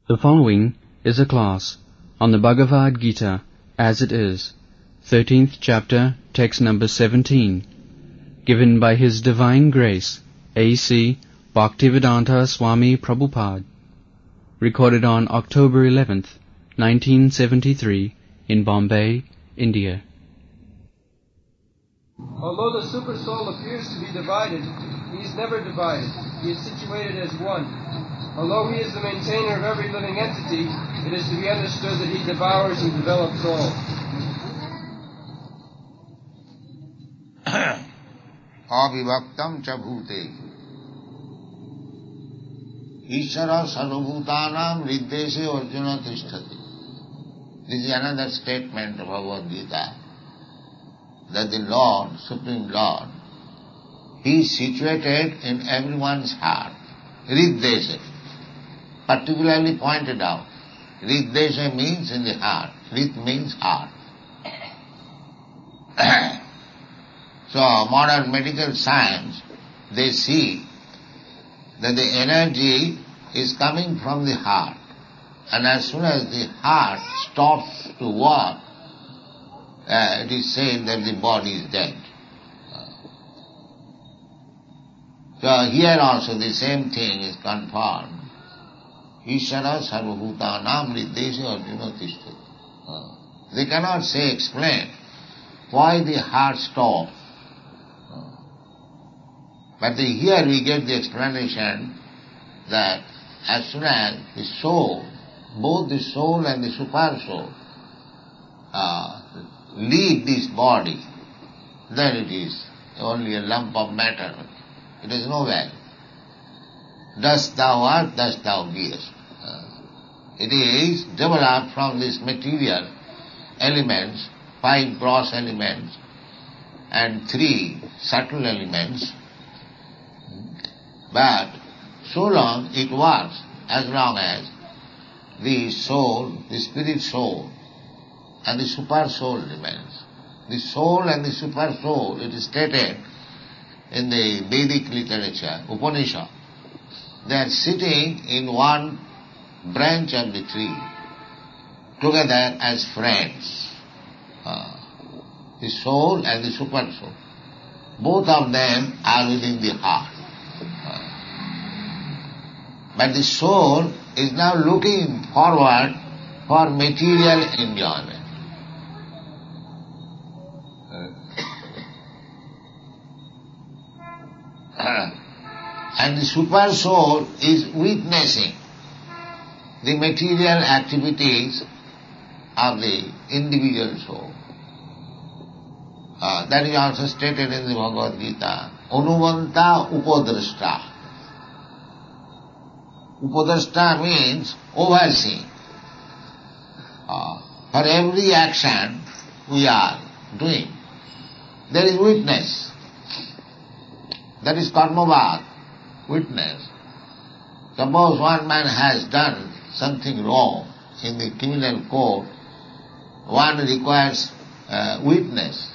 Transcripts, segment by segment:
The following is a class on the Bhagavad Gita as it is, 13th chapter, text number 17, given by His Divine Grace, A.C. Bhaktivedanta Swami Prabhupada, recorded on October 11th, 1973, in Bombay, India. Although the Supersoul appears to be divided, he is never divided. He is situated as one. Although he is the maintainer of every living entity, it is to be understood that he devours and develops all. Avivaktam cha bhute. Ishara sarvabhutanam riddeshe arjuna tishtati. This is another statement of Bhagavad Gita, that the Lord, Supreme Lord, He is situated in everyone's heart. Riddeshe, particularly pointed out. Riddeshe means in the heart. Rid means heart. So modern medical science, they see that the energy is coming from the heart. And as soon as the heart stops to work, it is said that the body is dead. So here also the same thing is confirmed. Ishara sarvabhutanam riddeshe arjuna tishtati. They cannot explain why the heart stops. But here we get the explanation that as soon as the soul, both the soul and the super soul, leave this body, then it is only a lump of matter. It is no value. Thus thou art, thus thou beest. It is developed from these material elements, 5 gross elements and 3 subtle elements. But so long it works, as long as the soul, the spirit soul, and the super soul remains. The soul and the super soul, it is stated in the Vedic literature, Upanishad, they are sitting in one branch of the tree, together as friends. The soul and the super soul. Both of them are within the heart. But the soul is now looking forward for material enjoyment. And the super soul is witnessing the material activities of the individual soul. That is also stated in the Bhagavad Gita. Anuvanta upadrashta. Upadrashta means overseeing. For every action we are doing, there is witness. That is karmavad, witness. Suppose one man has done something wrong in the criminal court, one requires witness,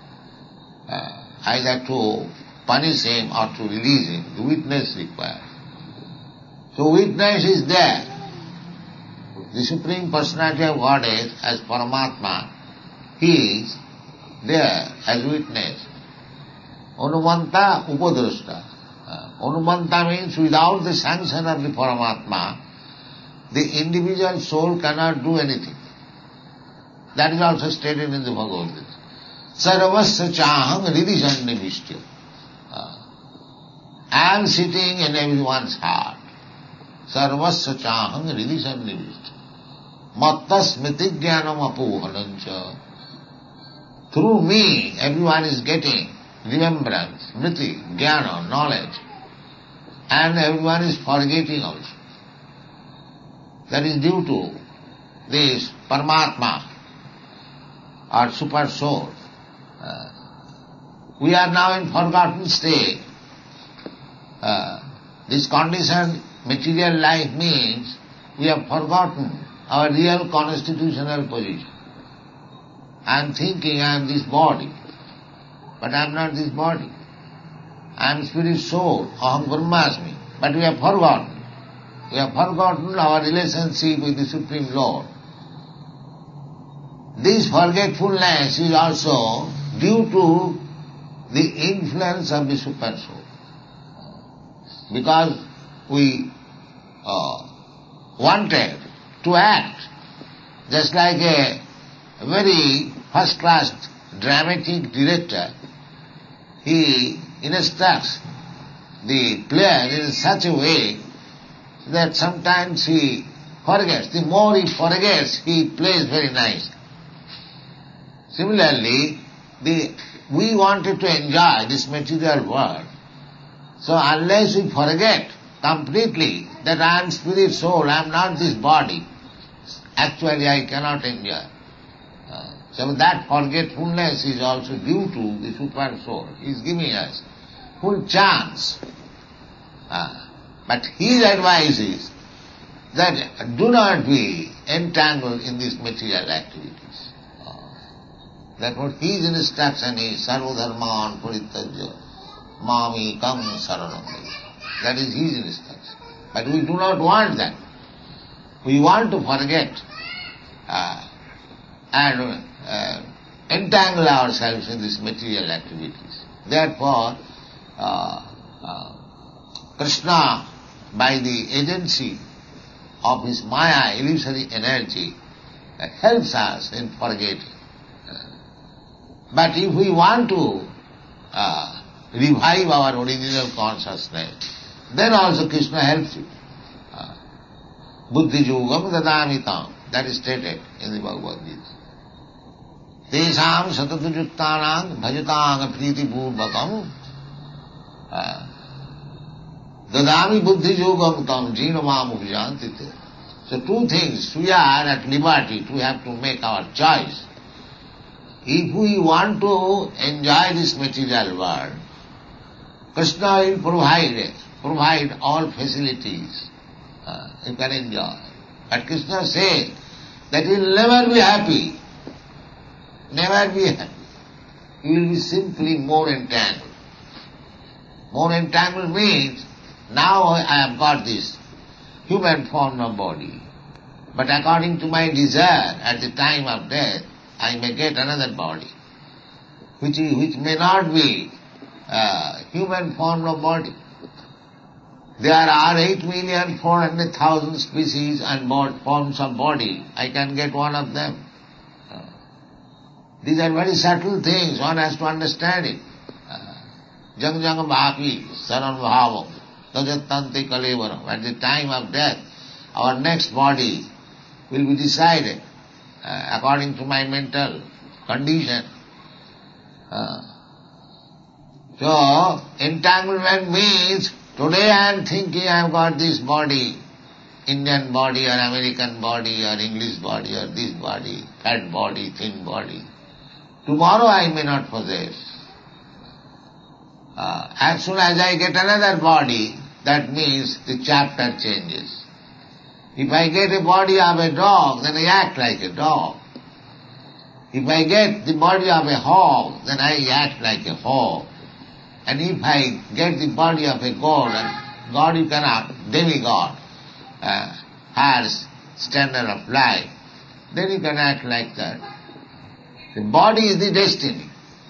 either to punish him or to release him. The witness required. So witness is there. The Supreme Personality of Godhead as Paramatma, He is there as witness. Anumanta upadrashta. Anumanta means without the sanction of the Paramatma, the individual soul cannot do anything. That is also stated in the Bhagavad Gita. Sarvasya chaham ridisannivishya. I am sitting in everyone's heart. Sarvasya chaham ridisannivishya. Matta smriti jnanam apohanancha. Through me, everyone is getting remembrance, smriti, jnana, knowledge. And everyone is forgetting also. That is due to this Paramatma or super soul. We are now in forgotten state. This conditioned material life means we have forgotten our real constitutional position. I am thinking I am this body, but I am not this body. I am spirit soul, aham brahmasmi, but we have forgotten. We have forgotten our relationship with the Supreme Lord. This forgetfulness is also due to the influence of the Super Soul. Because we wanted to act just like a very first-class dramatic director. He instructs the player in such a way that sometimes he forgets. The more he forgets, he plays very nice. Similarly, we wanted to enjoy this material world. So unless we forget completely that I am spirit soul, I am not this body, actually I cannot enjoy. So that forgetfulness is also due to the Super Soul. He is giving us full chance. But his advice is that do not be entangled in these material activities. That what his instruction is, sarva dharman parityajya mami kam saranam. That is his instruction. But we do not want that. We want to forget and entangle ourselves in these material activities. Therefore, Krishna, by the agency of his Maya, illusory energy, helps us in forgetting. But if we want to revive our original consciousness, then also Krishna helps you. Buddhi yogam dadamitam, that is stated in the Bhagavad Gita. Tesham satadujuktanang bhajatang priti purvakam dadami buddhi yogam tam jinamam upjantite. So two things, we are at liberty to have to make our choice. If we want to enjoy this material world, Krishna will provide all facilities. You can enjoy. But Krishna says that you will never be happy. Never be happy. You will be simply more entangled. More entangled means, now I have got this human form of body. But according to my desire, at the time of death, I may get another body, which may not be human form of body. There are 8,400,000 species and forms of body. I can get one of them. These are very subtle things. One has to understand it. Jang jang bhapi saran bhavam tajattanti kalevaram. At the time of death, our next body will be decided according to my mental condition. So, entanglement means, today I am thinking I have got this body, Indian body or American body or English body or this body, fat body, thin body. Tomorrow I may not possess. As soon as I get another body, that means the chapter changes. If I get a body of a dog, then I act like a dog. If I get the body of a hog, then I act like a hog. And if I get the body of a god, and God you cannot, demigod, has standard of life, then you can act like that. The body is the destiny.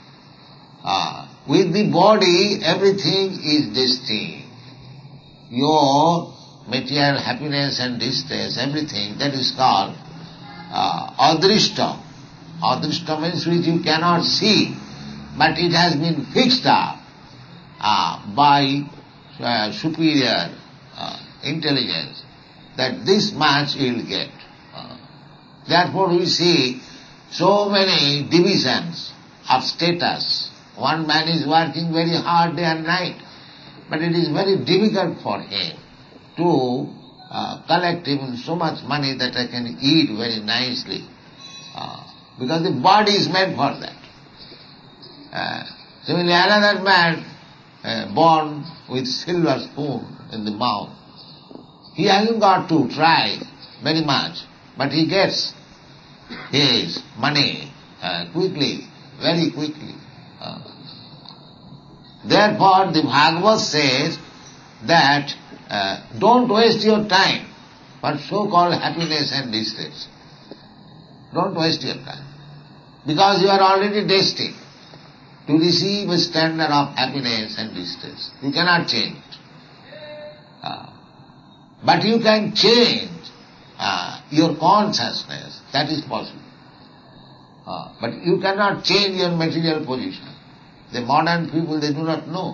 With the body, everything is destiny. Your material happiness and distress, everything, that is called adrishta. Adrishta means which you cannot see, but it has been fixed up by superior intelligence, that this much you will get. Therefore we see so many divisions of status. One man is working very hard day and night, but it is very difficult for him to collect even so much money that I can eat very nicely, because the body is meant for that. Similarly, another man born with silver spoon in the mouth, he hasn't got to try very much, but he gets his money quickly, very quickly. Therefore, the Bhagavad says that don't waste your time for so-called happiness and distress. Don't waste your time. Because you are already destined to receive a standard of happiness and distress. You cannot change. But you can change your consciousness. That is possible. But you cannot change your material position. The modern people, they do not know.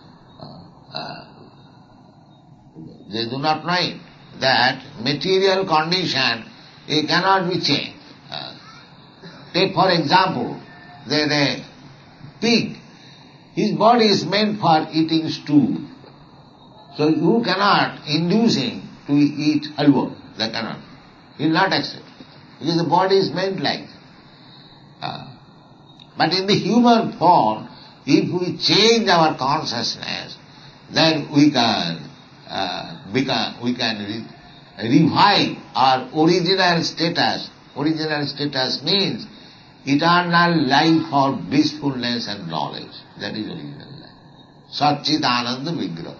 They do not know it, that material condition, it cannot be changed. Take for example, the pig, his body is meant for eating stew. So you cannot induce him to eat halwa. That cannot. He will not accept. Because the body is meant like that. But in the human form, if we change our consciousness, then we can revive our original status. Original status means eternal life for blissfulness and knowledge. That is original life. Satchidananda Vigraha.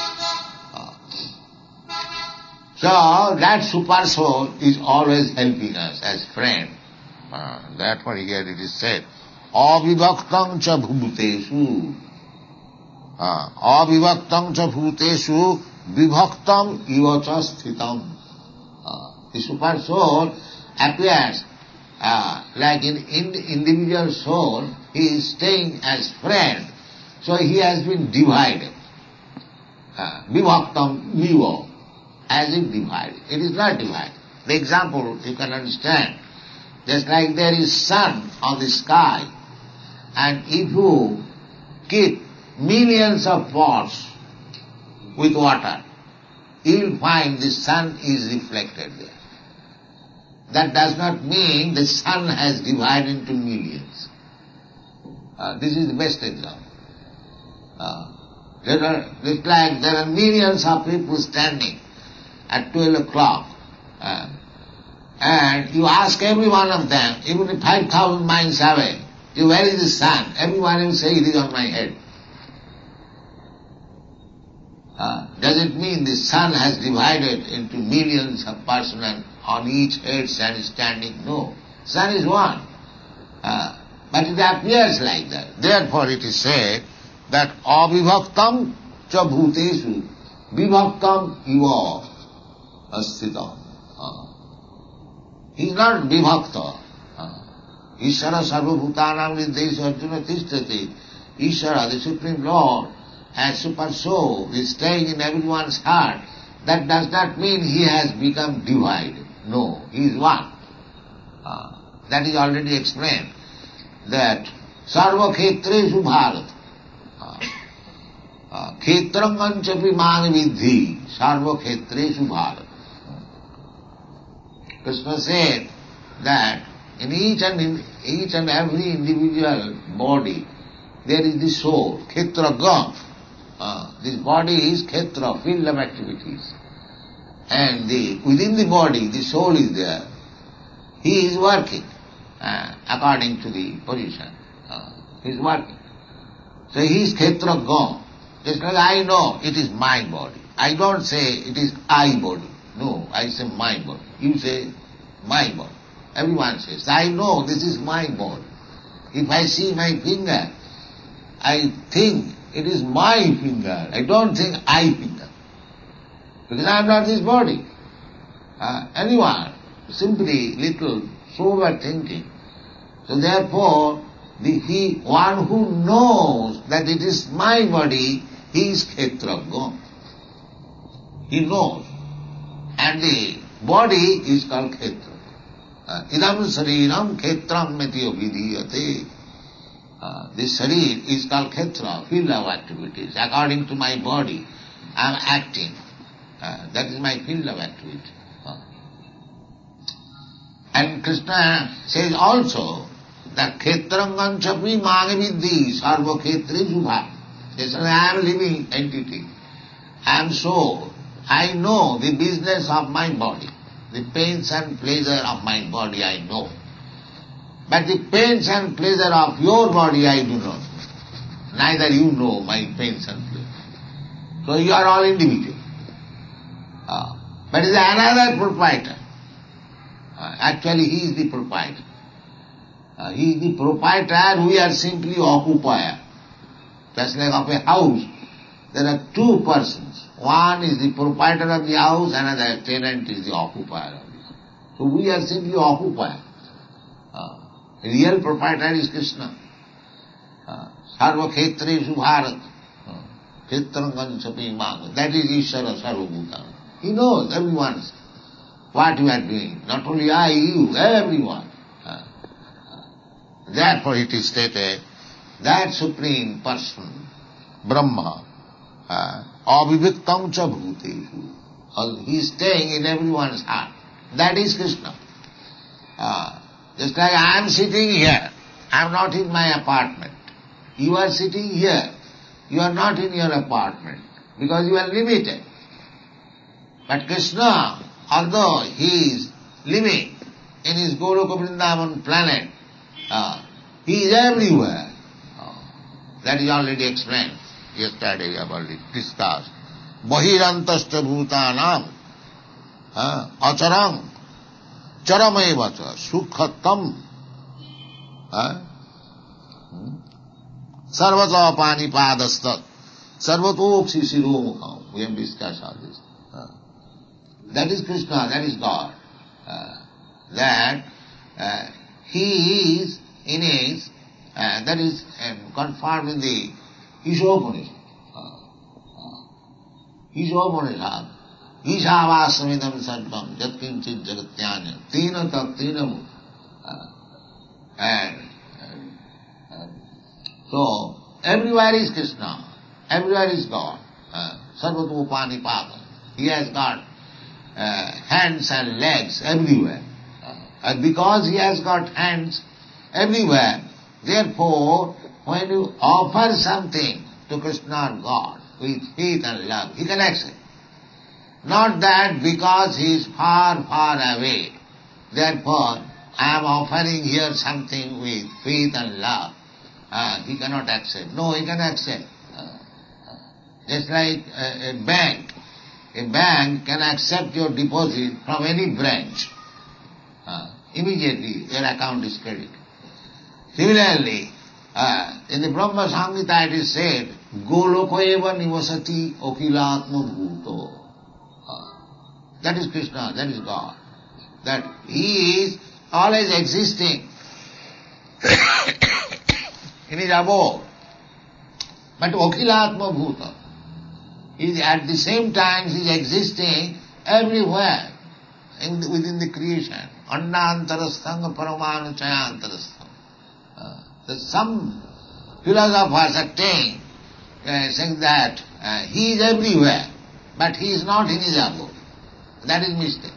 So that super soul is always helping us as friend. Therefore here it is said, avivaktam cha bhuteshu. Avivaktam cha bhuteshu vibhaktam iva cha sthitam. The super soul appears like in individual soul, he is staying as friend. So he has been divided. Vibhaktam iva, as if divided. It is not divided. The example you can understand. Just like there is sun on the sky, and if you keep millions of pots with water, you will find the sun is reflected there. That does not mean the sun has divided into millions. This is the best example. There are millions of people standing at 12 o'clock, and you ask every one of them, even 5,000 miles away, where is the sun? Everyone will say, it is on my head. Does it mean the sun has divided into millions of persons and on each head sun is standing? No. Sun is one. But it appears like that. Therefore it is said that avivaktam cha bhuteshu vibhaktam iva asthitam. He is not vibhakta. Ishara sarvabhutanam nirdesha arjuna tishtati. Ishara, the Supreme Lord, as super soul, is staying in everyone's heart. That does not mean he has become divided. No, he is one. That is already explained. That sarva khetreshu bharat. Khetram anchapi man vidhi. Sarva khetreshu bharat. Krishna said that in each and every individual body there is the soul, khetra gam. This body is khetra, field of activities. And within the body, the soul is there. He is working according to the position. He is working. So he is khetra gam. Just like I know it is my body. I don't say it is I body. No, I say my body. You say my body. Everyone says, I know this is my body. If I see my finger, I think it is my finger. I don't think I finger. Because I am not this body. Anyone, simply little sober thinking. So therefore, one who knows that it is my body, he is khetra gam. He knows. And the body is called khetra. Idam sariram khetram metyo vidhiyate. This sharir is called khetra, field of activities. According to my body, I am acting. That is my field of activity. And Krishna says also that khetram ganchapi magavidhi sarva khetri subha. He says, I am living entity. I am soul. I know the business of my body. The pains and pleasure of my body I know. But the pains and pleasure of your body I do not know. Neither you know my pains and pleasure. So you are all individual. But is another proprietor. Actually, he is the proprietor. He is the proprietor, we are simply occupier. Just like of a house, there are two persons. One is the proprietor of the house, another tenant is the occupier of the house. So we are simply occupier. Real proprietor is Krishna. Sarva khetreshu bharat. Khetrangan sapi mang. That is Ishvara Sarvabhuta. He knows everyone what you are doing. Not only I, you, everyone. Therefore it is stated that Supreme Person, Brahma, aviviktam cha bhuteshu. He is staying in everyone's heart. That is Krishna. Just like I am sitting here, I am not in my apartment. You are sitting here, you are not in your apartment, because you are limited. But Krishna, although he is living in his Goloka Vrindavan planet, he is everywhere. That is already explained. Yesterday we have already discussed. Bahirantasta bhutanam acharang charamaevacha sukhatam sarvata panipadastat sarvatoksi siromukham. We have discussed all this. That is Krishna, that is God. That he is in his, that is confirmed in the Ishopanishad. Ishopanishad. Ishavasramidam sarvam jatkinchit jagatyanya tina taktina. And so, everywhere is Krishna, everywhere is God. Sarvatopani pada. He has got hands and legs everywhere. And because he has got hands everywhere, therefore, when you offer something to Krishna or God with faith and love, he can accept. Not that because he is far, far away, therefore I am offering here something with faith and love, he cannot accept. No, he can accept. Just like a bank. A bank can accept your deposit from any branch. Immediately your account is credited. Similarly, in the Brahma Samhita it is said, Golokoeva nivasati okilatma bhuto. That is Krishna, that is God. That he is always existing in his abode. But okilatma bhuta. He is at the same time he is existing everywhere within the creation. Annantarasthanga paramanu chayantarastham. Some philosophers are saying that he is everywhere, but he is not in his abode. That is mistake.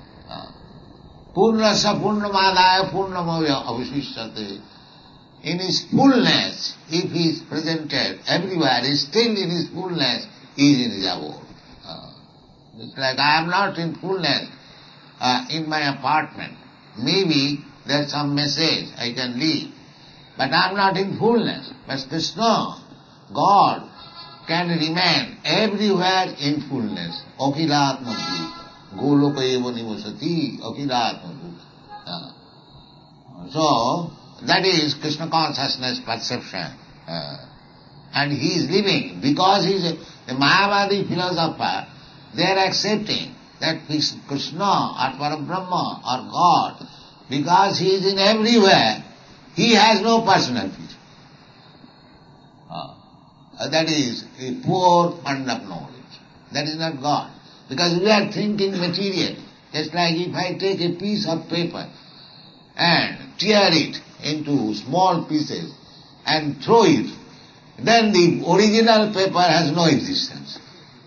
Purnasa purnamadaya purnamaya avashishyate. In his fullness, if he is presented everywhere, he is still in his fullness, he is in his abode. It's like I am not in fullness in my apartment. Maybe there is some message I can leave, but I am not in fullness. But Krishna, God, can remain everywhere in fullness. Okilatma bhuta. Goloka eva nivasati. Okilatma bhuta. So, that is Krishna consciousness perception. And he is living. Because he is a Mayavadi philosopher, they are accepting that Krishna or Parabrahma or God, because he is in everywhere, he has no personality. That is a poor fund of knowledge. That is not God. Because we are thinking materially. Just like if I take a piece of paper and tear it into small pieces and throw it, then the original paper has no existence.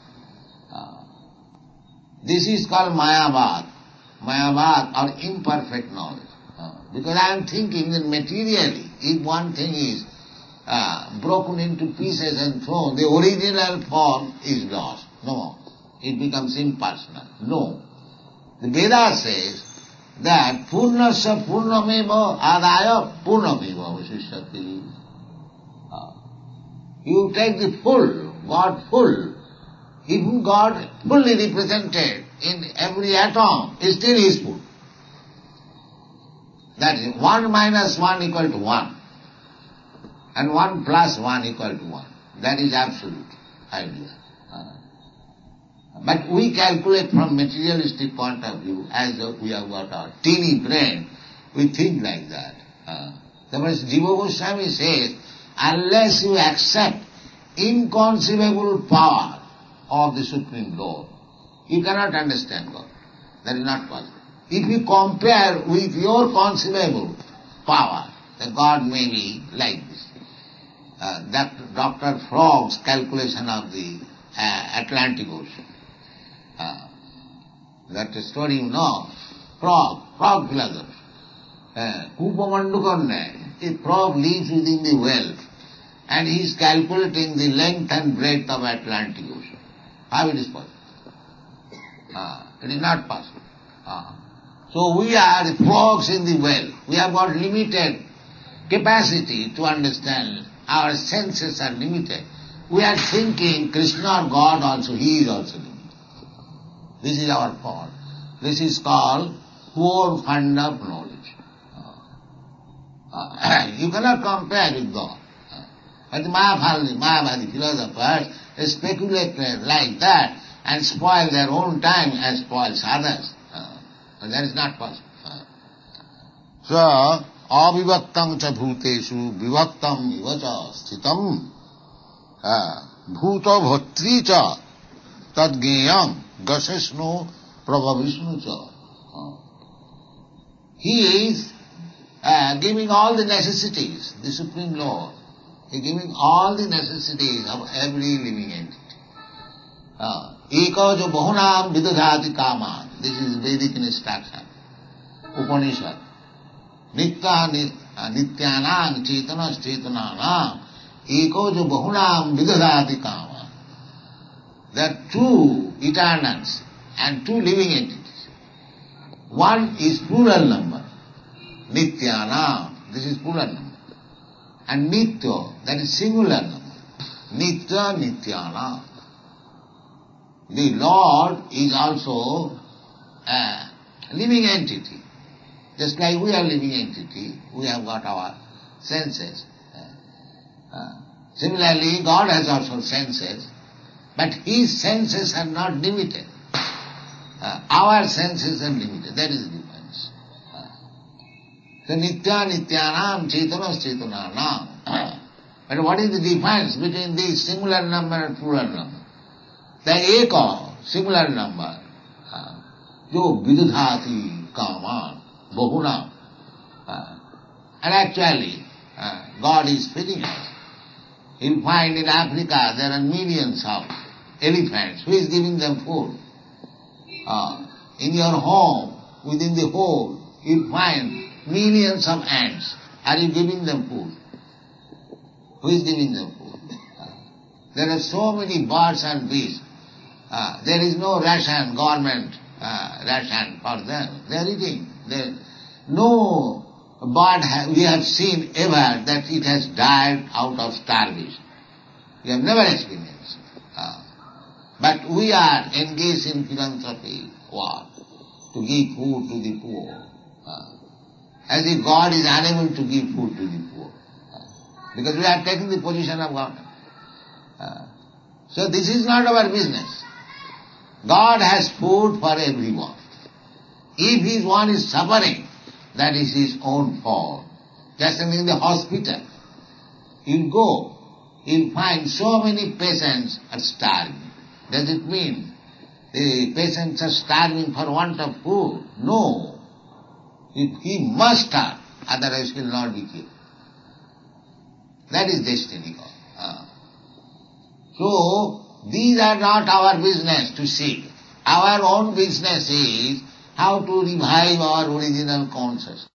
This is called Mayavad. Mayavad or imperfect knowledge. Because I am thinking that materially, if one thing is broken into pieces and thrown, the original form is lost. No, it becomes impersonal. No. The Veda says that Purnasya Purnameva Adaya Purnameva Vashishyati. You take the full, God full. Even God fully represented in every atom, still he is food. That is 1 minus 1 equal to 1. And 1 plus 1 equal to 1. That is absolute idea. But we calculate from materialistic point of view, as we have got our teeny brain, we think like that. Therefore, Jiva Goswami says, unless you accept inconceivable power of the Supreme Lord, you cannot understand God. That is not possible. If you compare with your conceivable power, then God may be like this. That Dr. Frogg's calculation of the Atlantic Ocean. That story you know, frog philosophy. Kupamandukar, a frog lives within the well and he is calculating the length and breadth of Atlantic Ocean. How it is possible? It is not possible. So we are the frogs in the well. We have got limited capacity to understand. Our senses are limited. We are thinking Krishna or God also, he is also limited. This is our fault. This is called poor fund of knowledge. You cannot compare with God. But the Mayavadi philosophers speculate like that and spoil their own time and spoil others. But that is not possible. So, avivaktam cha bhuteshu vivaktam iva cha sthitam bhuta bhatri cha tad gneyam gasesno prabhavishnu cha. He is giving all the necessities, the Supreme Lord. He is giving all the necessities of every living entity. Eka jo bahunam vidadhati kama. This is Vedic instruction. Upanishad. Nityanam chetanas chetananam eko jo bahunam vidadhati kama. There are two eternals and two living entities. One is plural number. Nityanam, this is plural number. And Nitya, that is singular number. Nitya, Nityanam. The Lord is also a living entity. Just like we are living entity, we have got our senses. Similarly, God has also senses, but His senses are not limited. Our senses are limited. That is the difference. So Nitya Nityanam Chetanas Chetananam. But what is the difference between the singular number and plural number? The Eka, singular number, jo vidudhati kama, bahuna. And actually, God is feeding us. You'll find in Africa there are millions of elephants. Who is giving them food? In your home, within the hole, you'll find millions of ants. Are you giving them food? Who is giving them food? There are so many birds and beasts. There is no ration, government ration for them. They are eating. No bird we have seen ever that it has died out of starvation. We have never experienced. But we are engaged in philanthropy. What? To give food to the poor. As if God is unable to give food to the poor. Because we are taking the position of government. So this is not our business. God has food for everyone. If one is suffering, that is his own fault. Just like in the hospital, you go, you'll find so many patients are starving. Does it mean the patients are starving for want of food? No. He must starve, otherwise he will not be cured. That is destiny. So, these are not our business to see. Our own business is how to revive our original consciousness.